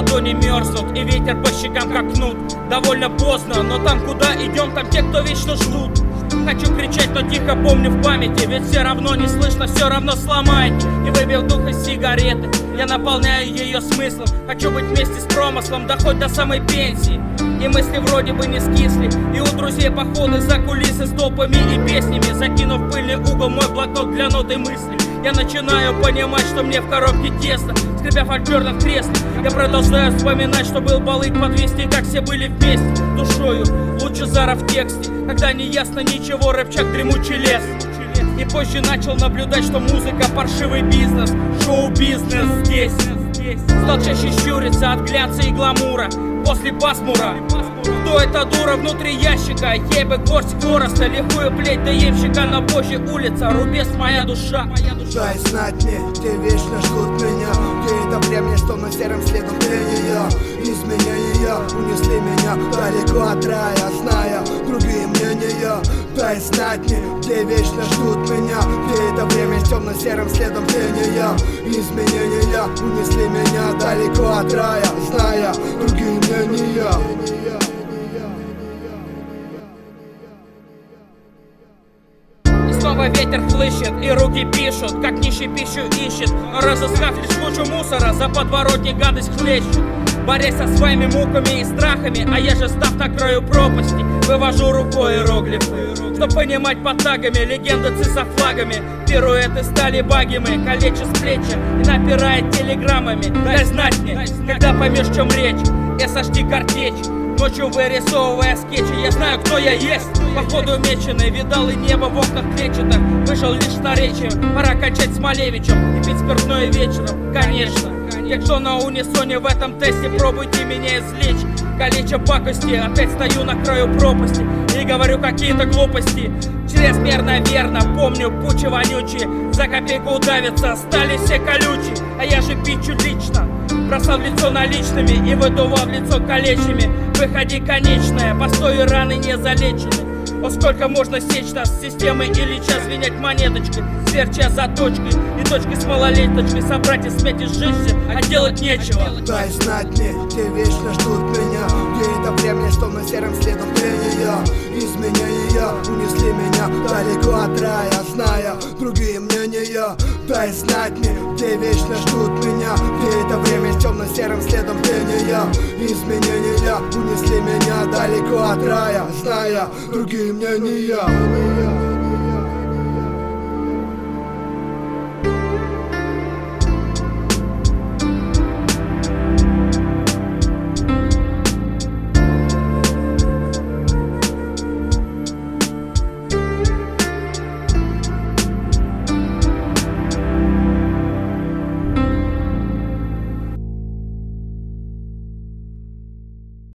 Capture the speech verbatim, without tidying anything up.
ладони мерзнут и ветер по щекам как кнут. Довольно поздно, но там, куда идем, там те, кто вечно ждут. Хочу кричать, но тихо помню в памяти, ведь все равно не слышно, все равно сломайте. И выбил дух из сигареты, я наполняю ее смыслом. Хочу быть вместе с промыслом, да хоть до самой пенсии. И мысли вроде бы не скисли, и у друзей походы за кулисы с толпами и песнями. Закинув в пыльный угол мой блокнот для нот и мыслей, я начинаю понимать, что мне в коробке тесно. Скрипя фольклорно в кресле, я продолжаю вспоминать, что был балык подвести, как все были вместе. Душою Лучезара в тексте, когда не ясно ничего, рыбчак дремучий лес. И позже начал наблюдать, что музыка паршивый бизнес, шоу-бизнес здесь. Стал чаще щуриться от глянца и гламура после пасмура. Кто эта дура внутри ящика? Ей бы горсть хвороста, лихую плеть до ямщика, на позже улица, рубец моя душа. Дай знать мне, где вечно ждут меня, где это время, что на серым следом тления. Изменения унесли меня далеко от рая, зная другие мнения. Дай знать мне, где вечно ждут меня, где это время с темно-серым следом тления. Изменения унесли меня далеко от рая, зная другие мнения. Снова ветер хлыщет и руки пишут, как нищий пищу ищет. Но разыскав лишь кучу мусора, за подворотни гадость хлещет. Борясь со своими муками и страхами, а я же, став на краю пропасти, вывожу рукой иероглифы, чтоб понимать под тагами легенды ци флагами. Пируэты стали багами, калечат с плечи и напирает телеграммами. Дай знать мне, когда поймешь, в чем речь. эс аш ди картечь, ночью вырисовывая скетчи. Я знаю, кто я есть, походу меченый. Видал и небо в окнах клетчатых, вышел лишь на речи. Пора кончать с Малевичем и пить спиртное вечером. Конечно, я кто на унисоне в этом тесте, пробуйте меня извлечь. Калеча пакости, опять стою на краю пропасти и говорю какие-то глупости. Чрезмерно верно, помню пучи вонючие, за копейку удавятся, стали все колючие. А я же пичу лично, бросал в лицо наличными и выдувал в лицо колечьями. Выходи, конечная, постой, раны не залечены. О, сколько можно сечь нас с системой или час звенять монеточкой, сверча за точкой и точкой с малолеточкой. Собрать и сметь и сжечься, а делать нечего. Дай знать мне, где вечно ждут меня, где это время, что на серым следом тления. Изменения унесли меня далеко от рая, зная другие мнения. Дай знать мне, где вечно ждут меня, где это время с темно-серым следом тления. Изменения унесли меня далеко от рая, зная другие мнения.